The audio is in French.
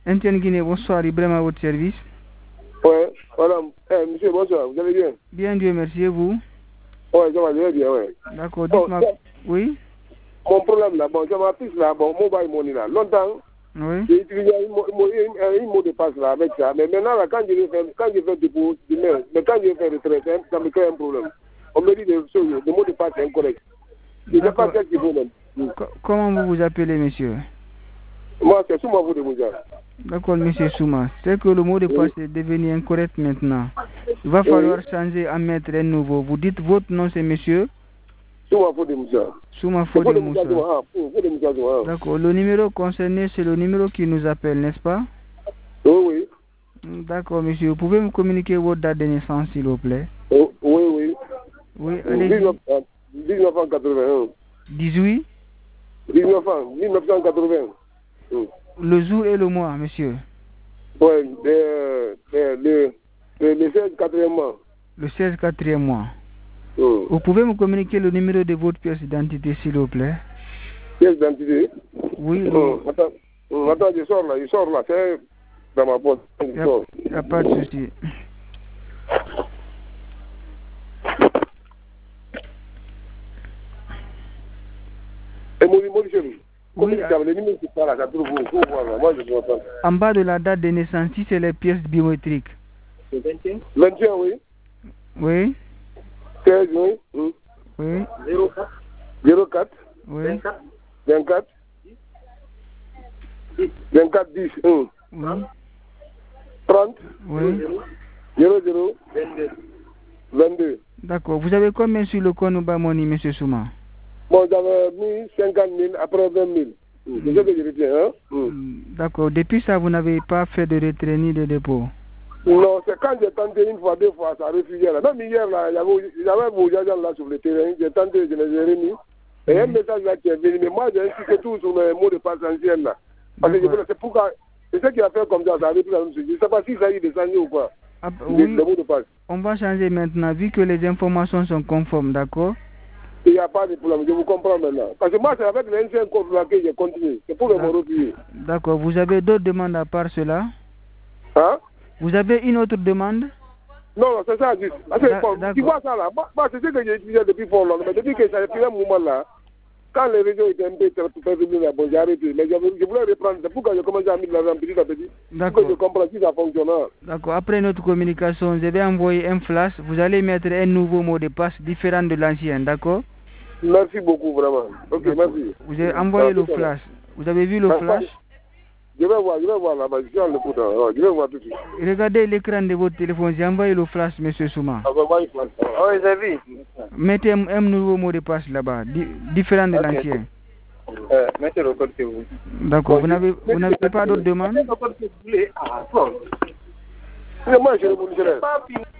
Etienne Guinée, bonsoir, Ibrahim à votre service. Ouais, voilà. Monsieur, bonsoir, vous allez bien? Bien, Dieu merci, et vous? Ouais, ça va bien, ouais. D'accord, dites-moi. Oui? Mon problème là, bon, j'ai ma piste là, bon, mobile money là. Longtemps, Oui? j'ai utilisé un mot de passe là avec ça. Mais maintenant, là, quand je fais dépôt, mais quand je fais retrait, ça me crée un problème. On me dit des choses, le mot de passe est incorrect. Je ne sais pas quel qu'il faut même. Comment vous vous appelez, monsieur? Moi, c'est Souma de Mouja. D'accord, monsieur Souma. C'est que le mot de passe est devenu incorrect maintenant. Il va falloir changer à mettre un nouveau. Vous dites votre nom, c'est monsieur? Souma de Mouja. Souma de Moussa. D'accord. Le numéro concerné, c'est le numéro qui nous appelle, n'est-ce pas? Oui, oui. D'accord, monsieur. Vous pouvez me communiquer votre date de naissance, s'il vous plaît? Oui, oui. Oui, allez-y. 1981. 18? 1980. Le jour et le mois, monsieur? Oui, le 16 quatrième mois. Le 16 quatrième mois. Vous pouvez me communiquer le numéro de votre pièce d'identité, s'il vous plaît? Pièce d'identité? Oui. Attends, je sors là, c'est dans ma poche. Il n'y a pas de souci. Et oui. En bas de la date de naissance, si c'est les pièces biométriques. 21, oui. Oui. 16, oui. Oui. 04. Oui. 24. 10. Oui. 30. Oui. 00. 22. D'accord. Vous avez combien sur le compte Bamoni, monsieur Souma? Bon, j'avais mis 50 000 après 20 000. C'est ce que je retiens, hein? D'accord. Depuis ça, vous n'avez pas fait de retrait ni de dépôt? Non, c'est quand j'ai tenté une fois, deux fois, ça a refusé. Même hier, là, il y avait vos agents là sur le terrain, j'ai tenté, je les ai remis. Et un message là qui est venu, mais moi j'ai insisté tout sur le mot de passe ancien là. Parce que c'est pourquoi, c'est ce qui a fait comme ça a repris la même chose. Je ne sais pas si ça y est descendu ou quoi. Oui, le mot de passe. On va changer maintenant, vu que les informations sont conformes, d'accord? Il n'y a pas de problème, je vous comprends maintenant. Parce que moi, c'est avec l'ancien compte là que j'ai continué. C'est pour le me replier. D'accord. Vous avez d'autres demandes à part cela? Hein? Vous avez une autre demande? Non, c'est ça, juste. Parce que, tu vois ça là, c'est ce que j'ai utilisé depuis fort longtemps. Mais depuis que ça a fait un moment là, quand les régions étaient un peu très là, bon, j'ai arrêté. Mais je voulais reprendre. C'est pourquoi j'ai commencé à mettre l'argent petit à petit. D'accord. Pour que je comprenne si ça fonctionne. D'accord. Après notre communication, je vais envoyer un flash. Vous allez mettre un nouveau mot de passe différent de l'ancien, d'accord? Merci beaucoup, vraiment. Ok, merci. Vous avez envoyé le flash. Vous avez vu le flash? Je vais voir là-bas. Je suis en écoute. Je vais voir tout de suite. Regardez l'écran de votre téléphone. J'ai envoyé le flash, monsieur Souma. Oui, j'ai vu. Mettez un nouveau mot de passe là-bas, différent de l'ancien. Mettez le code que vous. D'accord. Vous n'avez pas d'autres demandes? Moi, je ne